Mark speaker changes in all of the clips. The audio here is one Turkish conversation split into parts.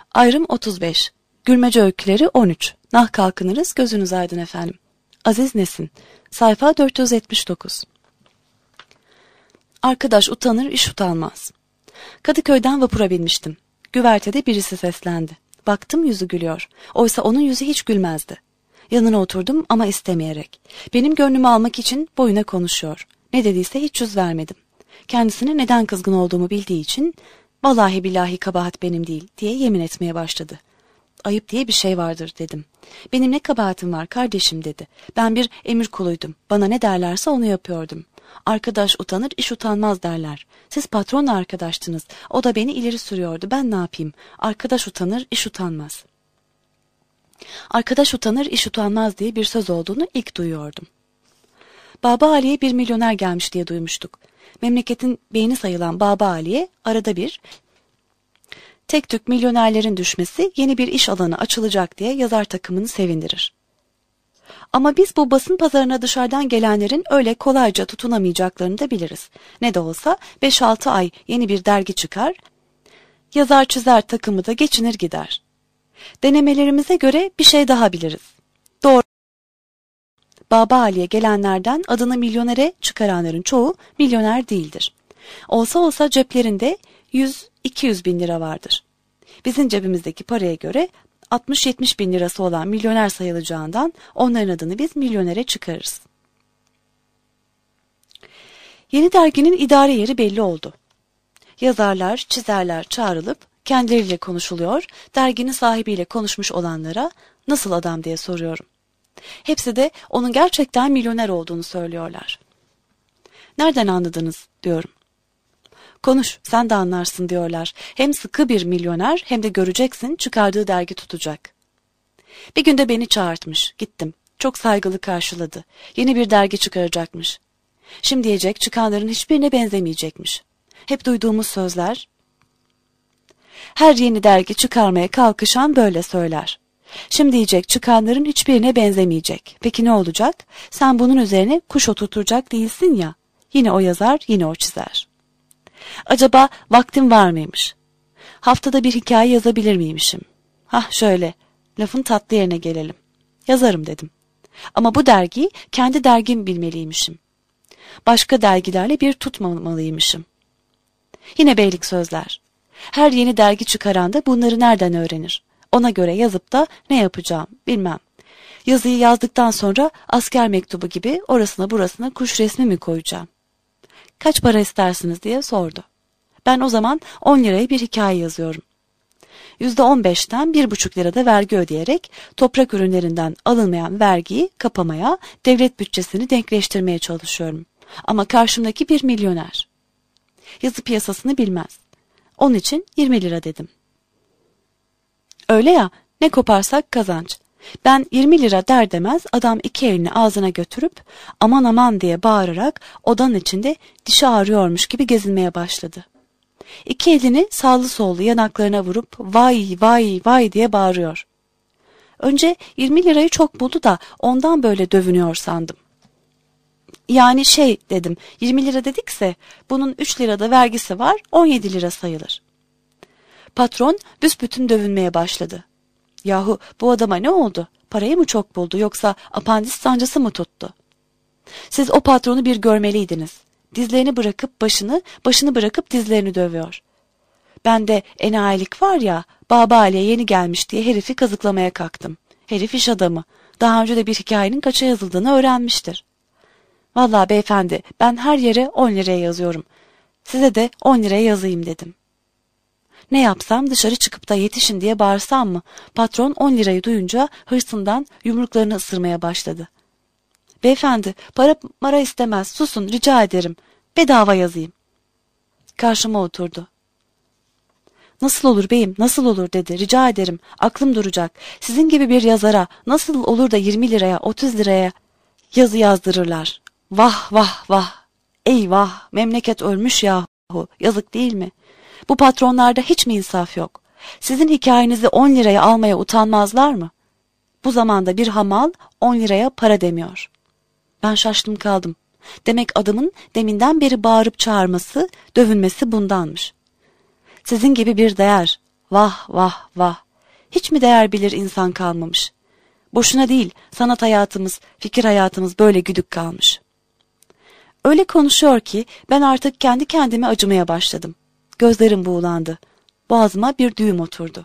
Speaker 1: Ayrım 35. Gülmece öyküleri 13. Nah kalkınırız, gözünüz aydın efendim. Aziz Nesin. Sayfa 479. Arkadaş utanır, iş utanmaz. Kadıköy'den vapura binmiştim. Güvertede birisi seslendi. Baktım yüzü gülüyor. Oysa onun yüzü hiç gülmezdi. Yanına oturdum ama istemeyerek. Benim gönlümü almak için boyuna konuşuyor. Ne dediyse hiç yüz vermedim. Kendisine neden kızgın olduğumu bildiği için "Vallahi billahi kabahat benim değil" diye yemin etmeye başladı. "Ayıp diye bir şey vardır" dedim. "Benim ne kabahatim var kardeşim" dedi. "Ben bir emir kuluydum. Bana ne derlerse onu yapıyordum. Arkadaş utanır, iş utanmaz derler. Siz patronla arkadaştınız. O da beni ileri sürüyordu. Ben ne yapayım? Arkadaş utanır, iş utanmaz." Arkadaş utanır, iş utanmaz diye bir söz olduğunu ilk duyuyordum. Baba Ali'ye bir milyoner gelmiş diye duymuştuk. Memleketin beyni sayılan Baba Ali'ye arada bir tek tük milyonerlerin düşmesi yeni bir iş alanı açılacak diye yazar takımını sevindirir. Ama biz bu basın pazarına dışarıdan gelenlerin öyle kolayca tutunamayacaklarını da biliriz. Ne de olsa 5-6 ay yeni bir dergi çıkar, yazar çizer takımı da geçinir gider. Denemelerimize göre bir şey daha biliriz. Doğru. Baba Ali'ye gelenlerden adını milyonere çıkaranların çoğu milyoner değildir. Olsa olsa ceplerinde 100-200 bin lira vardır. Bizim cebimizdeki paraya göre 60-70 bin lirası olan milyoner sayılacağından onların adını biz milyonere çıkarırız. Yeni derginin idare yeri belli oldu. Yazarlar, çizerler çağrılıp kendileriyle konuşuluyor, derginin sahibiyle konuşmuş olanlara "Nasıl adam?" diye soruyorum. Hepsi de onun gerçekten milyoner olduğunu söylüyorlar. "Nereden anladınız?" diyorum. "Konuş, sen de anlarsın" diyorlar. Hem sıkı bir milyoner hem de göreceksin çıkardığı dergi tutacak. Bir günde beni çağırtmış. Gittim. Çok saygılı karşıladı. Yeni bir dergi çıkaracakmış. Şimdiyecek çıkanların hiçbirine benzemeyecekmiş. Hep duyduğumuz sözler. Her yeni dergi çıkarmaya kalkışan böyle söyler. Şimdiyecek çıkanların hiçbirine benzemeyecek. Peki ne olacak? Sen bunun üzerine kuş oturtacak değilsin ya. Yine o yazar, yine o çizer. Acaba vaktim var mıymış? Haftada bir hikaye yazabilir miymişim? Hah şöyle, lafın tatlı yerine gelelim. Yazarım dedim. Ama bu dergiyi kendi dergim bilmeliymişim. Başka dergilerle bir tutmamalıymışım. Yine beylik sözler. Her yeni dergi çıkaran da bunları nereden öğrenir? Ona göre yazıp da ne yapacağım bilmem. Yazıyı yazdıktan sonra asker mektubu gibi orasına burasına kuş resmi mi koyacağım? "Kaç para istersiniz?" diye sordu. Ben o zaman 10 liraya bir hikaye yazıyorum. %15'ten 1,5 lirada vergi ödeyerek toprak ürünlerinden alınmayan vergiyi kapamaya, devlet bütçesini denkleştirmeye çalışıyorum. Ama karşımdaki bir milyoner. Yazı piyasasını bilmez. Onun için 20 lira dedim. Öyle ya, ne koparsak kazanç. Ben 20 lira der demez adam iki elini ağzına götürüp aman aman diye bağırarak odanın içinde dişi ağrıyormuş gibi gezinmeye başladı. İki elini sağlı sollu yanaklarına vurup vay vay vay diye bağırıyor. Önce 20 lirayı çok buldu da ondan böyle dövünüyor sandım. Yani dedim, 20 lira dedikse bunun 3 lirada vergisi var, 17 lira sayılır. Patron büsbütün dövünmeye başladı. Yahu bu adama ne oldu? Parayı mı çok buldu yoksa apandis sancısı mı tuttu? Siz o patronu bir görmeliydiniz. Dizlerini bırakıp başını bırakıp dizlerini dövüyor. Ben de enayilik var ya, Baba Ali'ye yeni gelmiş diye herifi kazıklamaya kalktım. Herif iş adamı. Daha önce de bir hikayenin kaça yazıldığını öğrenmiştir. Vallahi beyefendi, ben her yere 10 liraya yazıyorum. Size de 10 liraya yazayım dedim. Ne yapsam, dışarı çıkıp da yetişin diye bağırsam mı? Patron 10 lirayı duyunca hırsından yumruklarını ısırmaya başladı. Beyefendi, para istemez, susun rica ederim. Bedava yazayım. Karşıma oturdu. Nasıl olur beyim, nasıl olur dedi. Rica ederim, aklım duracak. Sizin gibi bir yazara nasıl olur da 20 liraya, 30 liraya yazı yazdırırlar? Vah vah vah. Eyvah, memleket ölmüş yahu. Yazık değil mi? Bu patronlarda hiç mi insaf yok? Sizin hikayenizi 10 liraya almaya utanmazlar mı? Bu zamanda bir hamal 10 liraya para demiyor. Ben şaştım kaldım. Demek adamın deminden beri bağırıp çağırması, dövünmesi bundanmış. Sizin gibi bir değer, Vah vah vah. Hiç mi değer bilir insan kalmamış? Boşuna değil, sanat hayatımız, fikir hayatımız böyle güdük kalmış. Öyle konuşuyor ki ben artık kendi kendime acımaya başladım. Gözlerim buğulandı. Boğazıma bir düğüm oturdu.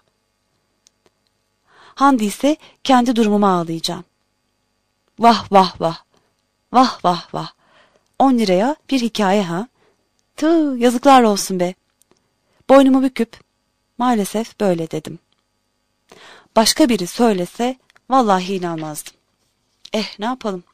Speaker 1: Handi ise kendi durumuma ağlayacağım. Vah vah vah. Vah vah vah. 10 liraya bir hikaye ha? Tüh, yazıklar olsun be. Boynumu büküp maalesef böyle dedim. Başka biri söylese vallahi inanmazdım. Ne yapalım?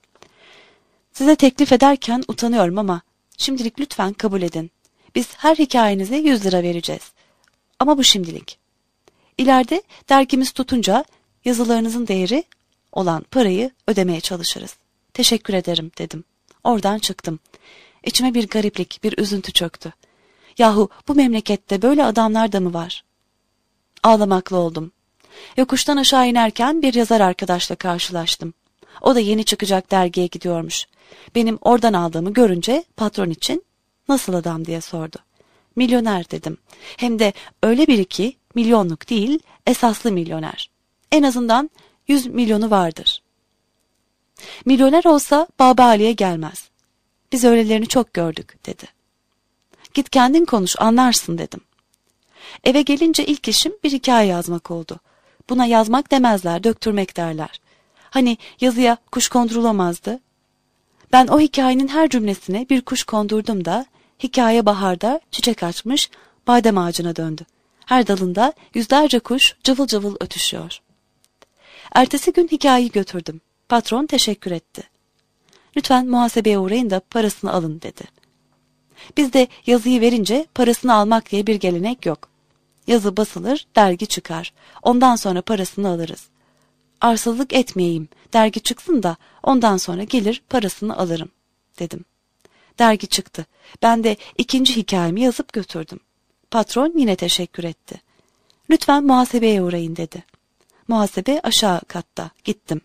Speaker 1: Size teklif ederken utanıyorum ama şimdilik lütfen kabul edin. Biz her hikayenize 100 lira vereceğiz. Ama bu şimdilik. İleride dergimiz tutunca yazılarınızın değeri olan parayı ödemeye çalışırız. Teşekkür ederim dedim. Oradan çıktım. İçime bir gariplik, bir üzüntü çöktü. Yahu bu memlekette böyle adamlar da mı var? Ağlamaklı oldum. Yokuştan aşağı inerken bir yazar arkadaşla karşılaştım. O da yeni çıkacak dergiye gidiyormuş. Benim oradan aldığımı görünce patron için nasıl adam diye sordu. Milyoner dedim. Hem de öyle biri ki milyonluk değil, esaslı milyoner. En azından 100 milyonu vardır. Milyoner olsa Baba Ali'ye gelmez. Biz öylelerini çok gördük dedi. Git kendin konuş anlarsın dedim. Eve gelince ilk işim bir hikaye yazmak oldu. Buna yazmak demezler, döktürmek derler. Hani yazıya kuş kondurulamazdı. Ben o hikayenin her cümlesine bir kuş kondurdum da hikaye baharda çiçek açmış badem ağacına döndü. Her dalında yüzlerce kuş cıvıl cıvıl ötüşüyor. Ertesi gün hikayeyi götürdüm. Patron teşekkür etti. Lütfen muhasebeye uğrayın da parasını alın dedi. Bizde yazıyı verince parasını almak diye bir gelenek yok. Yazı basılır, dergi çıkar. Ondan sonra parasını alırız. Arsızlık etmeyeyim, dergi çıksın da ondan sonra gelir parasını alırım dedim. Dergi çıktı. Ben de ikinci hikayemi yazıp götürdüm. Patron yine teşekkür etti. Lütfen muhasebeye uğrayın dedi. Muhasebe aşağı katta. Gittim.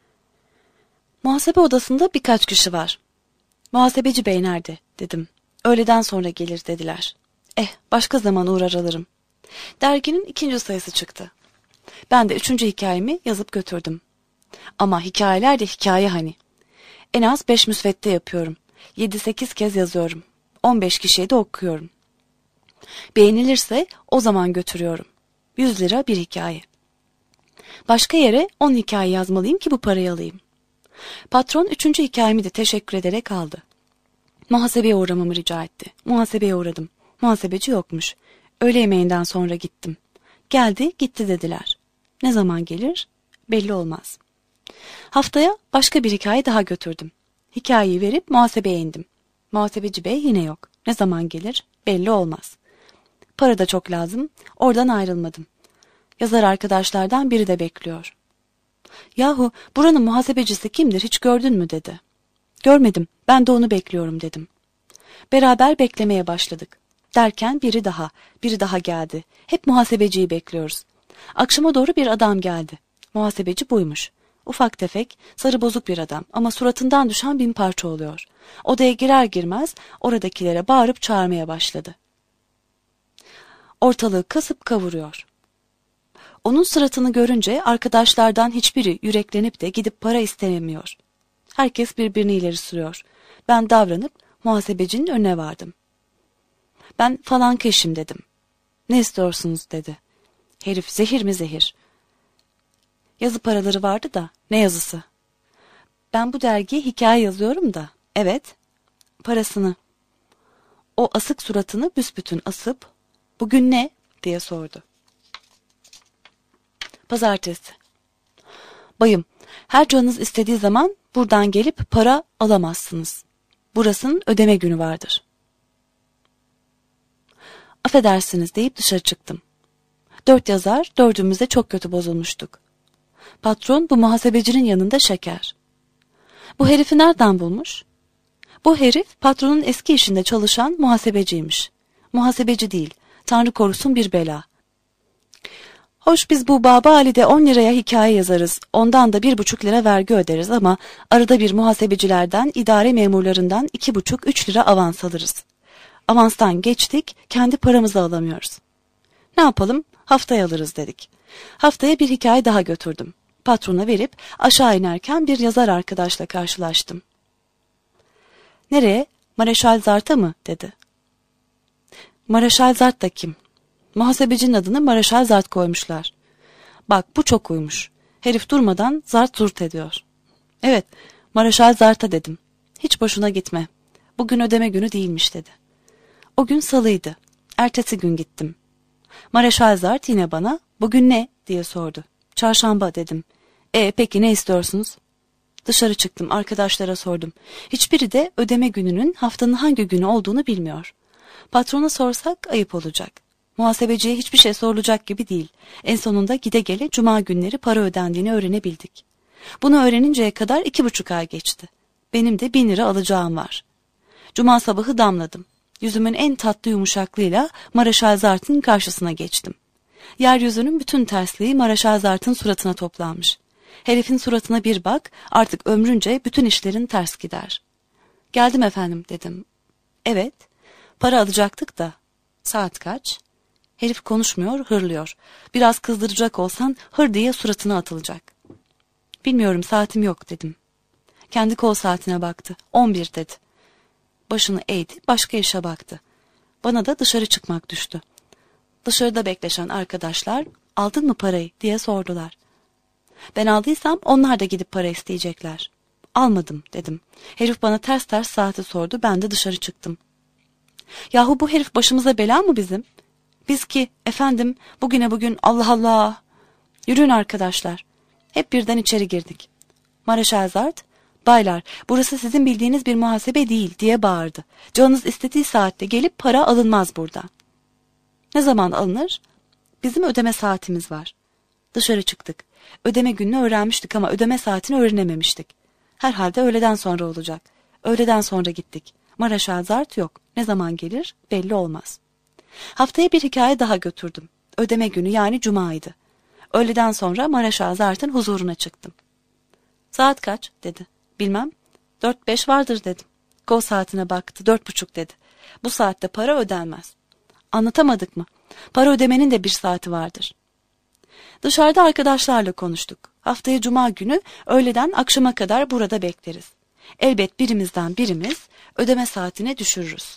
Speaker 1: Muhasebe odasında birkaç kişi var. Muhasebeci bey nerede dedim. Öğleden sonra gelir dediler. Başka zaman uğrar alırım. Derginin 2. sayısı çıktı. Ben de 3. hikayemi yazıp götürdüm. Ama hikayeler de hikaye hani. En az 5 müsvedde yapıyorum. 7-8 kez yazıyorum. 15 kişiye de okuyorum. Beğenilirse o zaman götürüyorum. 100 lira bir hikaye. Başka yere 10 hikaye yazmalıyım ki bu parayı alayım. Patron 3. hikayemi de teşekkür ederek aldı. Muhasebeye uğramamı rica etti. Muhasebeye uğradım. Muhasebeci yokmuş. Öğle yemeğinden sonra gittim. Geldi gitti dediler. Ne zaman gelir? Belli olmaz. Haftaya başka bir hikaye daha götürdüm. Hikayeyi verip muhasebeye indim. Muhasebeci bey yine yok. Ne zaman gelir? Belli olmaz. Para da çok lazım. Oradan ayrılmadım. Yazar arkadaşlardan biri de bekliyor. Yahu buranın muhasebecisi kimdir hiç gördün mü dedi. Görmedim, ben de onu bekliyorum dedim. Beraber beklemeye başladık. Derken biri daha geldi. Hep muhasebeciyi bekliyoruz. Akşama doğru bir adam geldi. Muhasebeci buymuş. Ufak tefek, sarı bozuk bir adam ama suratından düşen bin parça oluyor. Odaya girer girmez oradakilere bağırıp çağırmaya başladı. Ortalığı kasıp kavuruyor. Onun suratını görünce arkadaşlardan hiçbiri yüreklenip de gidip para istemiyor. Herkes birbirini ileri sürüyor. Ben davranıp muhasebecinin önüne vardım. Ben falan keşim dedim. Ne istiyorsunuz dedi. Herif zehir mi zehir. Yazı paraları vardı da ne yazısı? Ben bu dergiye hikaye yazıyorum da. Evet. Parasını. O asık suratını büsbütün asıp bugün ne diye sordu. Pazartesi. Bayım, her canınız istediği zaman buradan gelip para alamazsınız. Burasının ödeme günü vardır. Affedersiniz deyip dışarı çıktım. 4 yazar, 4'ümüz de çok kötü bozulmuştuk. Patron bu muhasebecinin yanında şeker. Bu herifi nereden bulmuş? Bu herif patronun eski işinde çalışan muhasebeciymiş. Muhasebeci değil, Tanrı korusun bir bela. Hoş biz bu Baba Ali'de 10 liraya hikaye yazarız, ondan da 1,5 lira vergi öderiz ama arada bir muhasebecilerden, idare memurlarından 2,5-3 lira avans alırız. Avanstan geçtik, kendi paramızı alamıyoruz. Ne yapalım? Haftaya alırız dedik. Haftaya bir hikaye daha götürdüm. Patrona verip aşağı inerken bir yazar arkadaşla karşılaştım. Nereye? Mareşal Zart'a mı? Dedi. Mareşal Zart da kim? Muhasebecinin adını Mareşal Zart koymuşlar. Bak bu çok uymuş. Herif durmadan zart zurt ediyor. Evet, Mareşal Zart'a dedim. Hiç boşuna gitme. Bugün ödeme günü değilmiş dedi. O gün salıydı. Ertesi gün gittim. Mareşal Zart yine bana bugün ne diye sordu. Çarşamba dedim. Peki ne istiyorsunuz? Dışarı çıktım, arkadaşlara sordum. Hiçbiri de ödeme gününün haftanın hangi günü olduğunu bilmiyor. Patrona sorsak ayıp olacak. Muhasebeciye hiçbir şey sorulacak gibi değil. En sonunda gide gele cuma günleri para ödendiğini öğrenebildik. Bunu öğreninceye kadar 2,5 ay geçti. Benim de 1.000 lira alacağım var. Cuma sabahı damladım. Yüzümün en tatlı yumuşaklığıyla Mareşal Zart'ın karşısına geçtim. Yeryüzünün bütün tersliği Mareşal Zart'ın suratına toplanmış. Herifin suratına bir bak, artık ömrünce bütün işlerin ters gider. Geldim efendim dedim. Evet, para alacaktık da. Saat kaç? Herif konuşmuyor, hırlıyor. Biraz kızdıracak olsan hır diye suratına atılacak. Bilmiyorum, saatim yok dedim. Kendi kol saatine baktı. 11 dedi. Başını eğdi, başka işe baktı. Bana da dışarı çıkmak düştü. Dışarıda bekleşen arkadaşlar, aldın mı parayı diye sordular. Ben aldıysam onlar da gidip para isteyecekler. Almadım dedim. Herif bana ters ters saati sordu, ben de dışarı çıktım. Yahu bu herif başımıza bela mı bizim? Biz ki efendim bugüne bugün Allah Allah. Yürüyün arkadaşlar. Hep birden içeri girdik. Mareşal Zart, baylar burası sizin bildiğiniz bir muhasebe değil diye bağırdı. Canınız istediği saatte gelip para alınmaz burada. Ne zaman alınır? Bizim ödeme saatimiz var. Dışarı çıktık. Ödeme gününü öğrenmiştik ama ödeme saatini öğrenememiştik. Herhalde öğleden sonra olacak. Öğleden sonra gittik. Mareşal Zart yok. Ne zaman gelir belli olmaz. Haftaya bir hikaye daha götürdüm. Ödeme günü yani cumaydı. Öğleden sonra Mareşal Zart'ın huzuruna çıktım. Saat kaç dedi. Bilmem. 4-5 vardır dedim. Kol saatine baktı. 4,5 dedi. Bu saatte para ödenmez. Anlatamadık mı? Para ödemenin de bir saati vardır. Dışarıda arkadaşlarla konuştuk. Haftaya cuma günü öğleden akşama kadar burada bekleriz. Elbet birimizden birimiz ödeme saatine düşürürüz.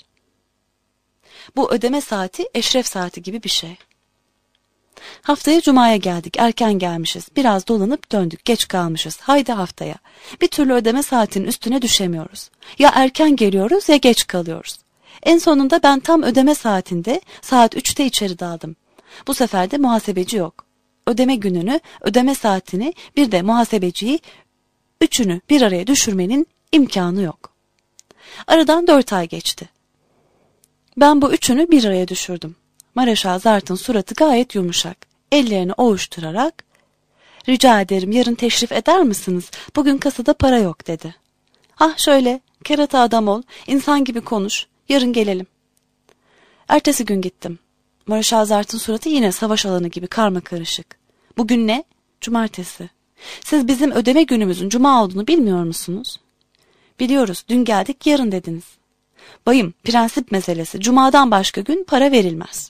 Speaker 1: Bu ödeme saati eşref saati gibi bir şey. Haftaya cumaya geldik. Erken gelmişiz. Biraz dolanıp döndük. Geç kalmışız. Haydi haftaya. Bir türlü ödeme saatinin üstüne düşemiyoruz. Ya erken geliyoruz ya geç kalıyoruz. En sonunda ben tam ödeme saatinde saat 3'te içeri daldım. Bu sefer de muhasebeci yok. Ödeme gününü, ödeme saatini bir de muhasebeciyi, üçünü bir araya düşürmenin imkanı yok. Aradan 4 ay geçti. Ben bu üçünü bir araya düşürdüm. Mareşal Zart'ın suratı gayet yumuşak. Ellerini ovuşturarak, "Rica ederim yarın teşrif eder misiniz? Bugün kasada para yok." dedi. "Ah şöyle, kerata adam ol, insan gibi konuş, yarın gelelim." Ertesi gün gittim. Mareşal Zart'ın suratı yine savaş alanı gibi karmakarışık. "Bugün ne?" "Cumartesi." "Siz bizim ödeme günümüzün cuma olduğunu bilmiyor musunuz?" "Biliyoruz, dün geldik yarın dediniz." "Bayım, prensip meselesi, cumadan başka gün para verilmez."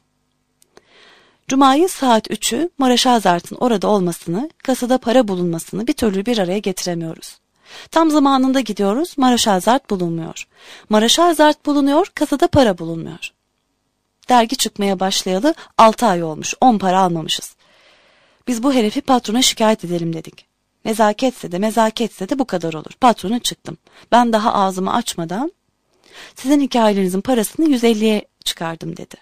Speaker 1: Cuma'yı saat 3'ü Mareşal Zart'ın orada olmasını, kasada para bulunmasını bir türlü bir araya getiremiyoruz. Tam zamanında gidiyoruz, Mareşal Zart bulunmuyor. Mareşal Zart bulunuyor, kasada para bulunmuyor. Dergi çıkmaya başlayalı 6 ay olmuş, 10 para almamışız. Biz bu herifi patrona şikayet edelim dedik. Nezaketse de bu kadar olur. Patrona çıktım. Ben daha ağzımı açmadan, "Sizin hikayelerinizin parasını 150'ye çıkardım." dedi.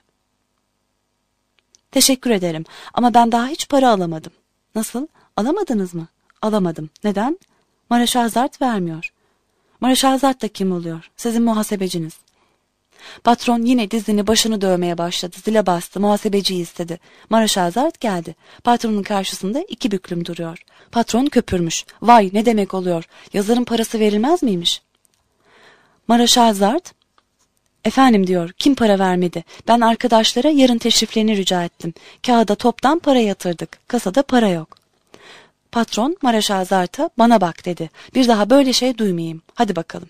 Speaker 1: "Teşekkür ederim ama ben daha hiç para alamadım." "Nasıl? Alamadınız mı?" "Alamadım." "Neden?" "Mareşal Zart vermiyor." "Mareşal Zart da kim oluyor?" "Sizin muhasebeciniz." Patron yine dizini başını dövmeye başladı. Zile bastı. Muhasebeciyi istedi. Mareşal Zart geldi. Patronun karşısında 2 büklüm duruyor. Patron köpürmüş. "Vay ne demek oluyor? Yazarın parası verilmez miymiş?" Mareşal Zart, "Efendim," diyor, "kim para vermedi? Ben arkadaşlara yarın teşriflerini rica ettim. Kağıda toptan para yatırdık. Kasada para yok." Patron Mareşal Zart'a, "Bana bak," dedi. "Bir daha böyle şey duymayayım. Hadi bakalım."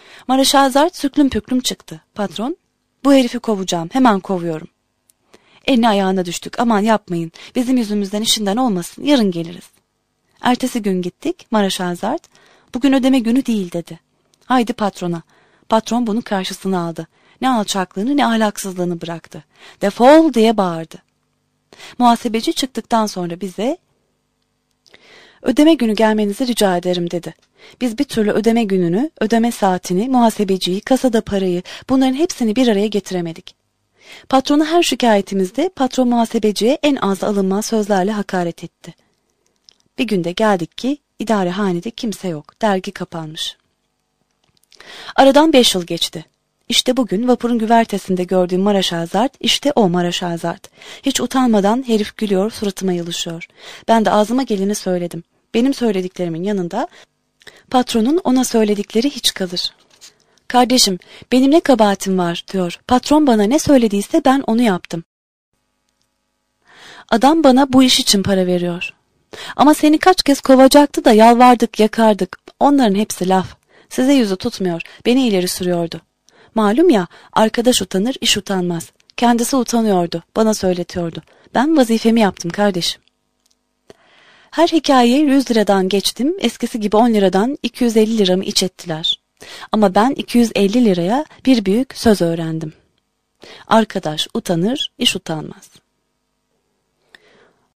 Speaker 1: Mareşal Zart süklüm püklüm çıktı. Patron, "Bu herifi kovacağım. Hemen kovuyorum." Eline ayağına düştük. Aman yapmayın. Bizim yüzümüzden işinden olmasın. Yarın geliriz. Ertesi gün gittik. Maraşazart, bugün ödeme günü değil dedi. Haydi patrona. Patron bunu karşısına aldı. Ne alçaklığını ne ahlaksızlığını bıraktı. Defol diye bağırdı. Muhasebeci çıktıktan sonra bize ödeme günü gelmenizi rica ederim dedi. Biz bir türlü ödeme gününü, ödeme saatini, muhasebeciyi, kasada parayı, bunların hepsini bir araya getiremedik. Patrona her şikayetimizde patron muhasebeciye en az alınmaz sözlerle hakaret etti. Bir günde geldik ki idarehanede kimse yok, dergi kapanmış. Aradan 5 yıl geçti. İşte bugün vapurun güvertesinde gördüğüm Maraşazart, işte o Maraşazart. Hiç utanmadan herif gülüyor, suratıma yılışıyor. Ben de ağzıma geleni söyledim. Benim söylediklerimin yanında patronun ona söyledikleri hiç kalır. Kardeşim, benim ne kabahatim var diyor. Patron bana ne söylediyse ben onu yaptım. Adam bana bu iş için para veriyor. Ama seni kaç kez kovacaktı da yalvardık, yakardık. Onların hepsi laf. Size yüzü tutmuyor, beni ileri sürüyordu. Malum ya, arkadaş utanır, iş utanmaz. Kendisi utanıyordu, bana söyletiyordu. Ben vazifemi yaptım kardeşim. Her hikayeyi 100 liradan geçtim, eskisi gibi 10 liradan 250 liramı iç ettiler. Ama ben 250 liraya bir büyük söz öğrendim. Arkadaş utanır, iş utanmaz.